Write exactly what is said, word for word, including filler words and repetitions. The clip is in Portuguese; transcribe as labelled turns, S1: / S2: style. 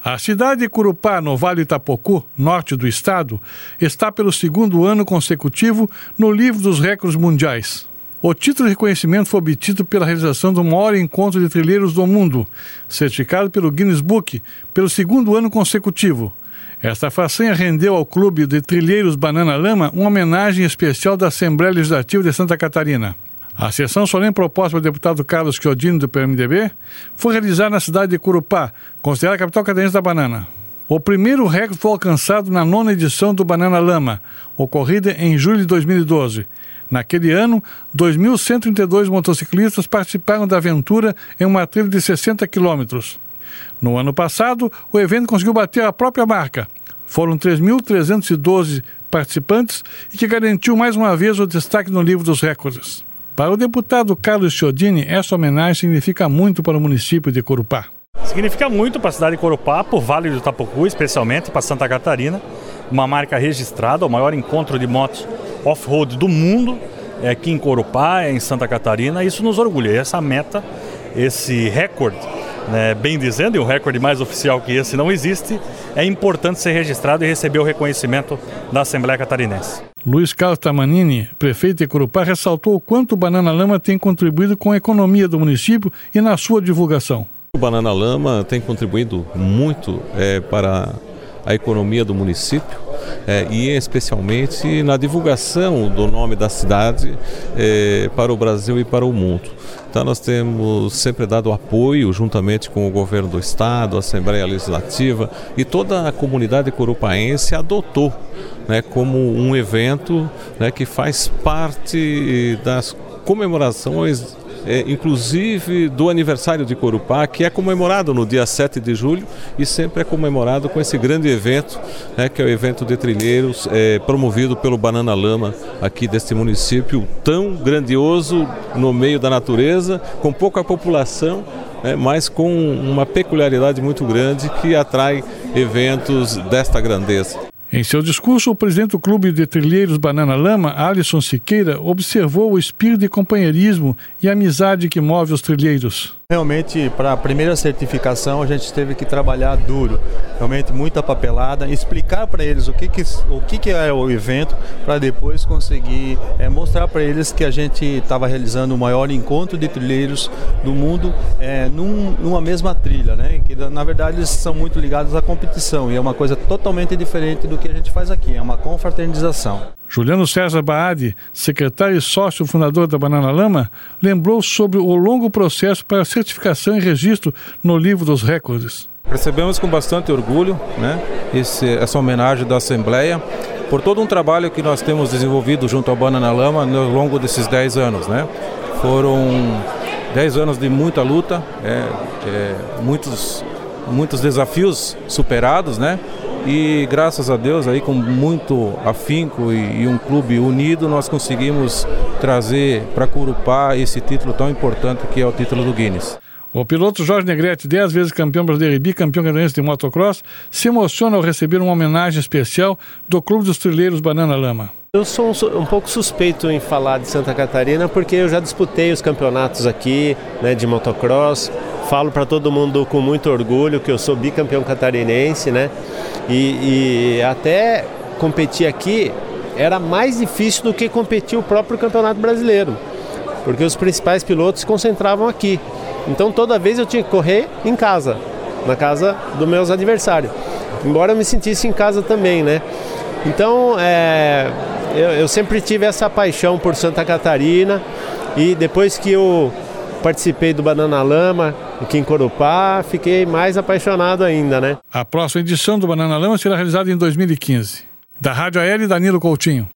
S1: A cidade de Corupá, no Vale do Itapocu, norte do estado, está pelo segundo ano consecutivo no livro dos recordes mundiais. O título de reconhecimento foi obtido pela realização do maior encontro de trilheiros do mundo, certificado pelo Guinness Book pelo segundo ano consecutivo. Esta façanha rendeu ao Clube de Trilheiros Banana Lama uma homenagem especial da Assembleia Legislativa de Santa Catarina. A sessão solene proposta pelo deputado Carlos Chiodini, do P M D B, foi realizada na cidade de Corupá, considerada a capital catarinense da banana. O primeiro recorde foi alcançado na nona edição do Banana Lama, ocorrida em julho de dois mil e doze. Naquele ano, dois mil cento e trinta e dois motociclistas participaram da aventura em uma trilha de sessenta quilômetros. No ano passado, o evento conseguiu bater a própria marca. Foram três mil trezentos e doze participantes e que garantiu mais uma vez o destaque no livro dos recordes. Para o deputado Carlos Chiodini, essa homenagem significa muito para o município de Corupá.
S2: Significa muito para a cidade de Corupá, para o Vale do Itapocu, especialmente para Santa Catarina. Uma marca registrada, o maior encontro de motos off-road do mundo é aqui em Corupá, é em Santa Catarina. Isso nos orgulha. Essa meta, esse recorde, né, bem dizendo, e um recorde mais oficial que esse não existe, é importante ser registrado e receber o reconhecimento da Assembleia Catarinense.
S1: Luiz Carlos Tamanini, prefeito de Corupá, ressaltou o quanto o Banana Lama tem contribuído com a economia do município e na sua divulgação.
S3: O Banana Lama tem contribuído muito é, para a economia do município é, e especialmente na divulgação do nome da cidade é, para o Brasil e para o mundo. Então nós temos sempre dado apoio juntamente com o governo do estado, a Assembleia Legislativa, e toda a comunidade corupaense adotou, né, como um evento, né, que faz parte das comemorações, É, inclusive do aniversário de Corupá, que é comemorado no dia sete de julho e sempre é comemorado com esse grande evento, né, que é o evento de trilheiros é, promovido pelo Banana Lama aqui deste município tão grandioso no meio da natureza, com pouca população, né, mas com uma peculiaridade muito grande que atrai eventos desta grandeza.
S1: Em seu discurso, o presidente do Clube de Trilheiros Banana Lama, Alisson Siqueira, observou o espírito de companheirismo e amizade que move os trilheiros.
S4: Realmente, para a primeira certificação, a gente teve que trabalhar duro, realmente muita papelada, explicar para eles o que, que, o que, que é o evento, para depois conseguir é, mostrar para eles que a gente estava realizando o maior encontro de trilheiros do mundo é, num, numa mesma trilha, né? Que na verdade eles são muito ligados à competição e é uma coisa totalmente diferente do que a gente faz aqui, é uma confraternização.
S1: Juliano César Baade, secretário e sócio fundador da Banana Lama, lembrou sobre o longo processo para certificação e registro no livro dos recordes.
S5: Recebemos com bastante orgulho, né, esse, essa homenagem da Assembleia por todo um trabalho que nós temos desenvolvido junto ao Banana Lama ao longo desses dez anos. Né? Foram dez anos de muita luta, é, é, muitos, muitos desafios superados, né? E graças a Deus, aí, com muito afinco e, e um clube unido, nós conseguimos trazer para Corupá esse título tão importante que é o título do Guinness.
S1: O piloto Jorge Negrete, dez vezes campeão brasileiro e bicampeão catarinense de motocross, se emociona ao receber uma homenagem especial do Clube dos Trilheiros Banana Lama.
S6: Eu sou um, um pouco suspeito em falar de Santa Catarina porque eu já disputei os campeonatos aqui, né, de motocross. Falo para todo mundo com muito orgulho que eu sou bicampeão catarinense, né? E, e até competir aqui era mais difícil do que competir o próprio Campeonato Brasileiro, porque os principais pilotos se concentravam aqui. Então toda vez eu tinha que correr em casa, na casa dos meus adversários, embora eu me sentisse em casa também, né? Então é, eu, eu sempre tive essa paixão por Santa Catarina e depois que eu participei do Banana Lama aqui em Corupá, fiquei mais apaixonado ainda, né?
S1: A próxima edição do Banana Lama será realizada em dois mil e quinze. Da Rádio A L, Danilo Coutinho.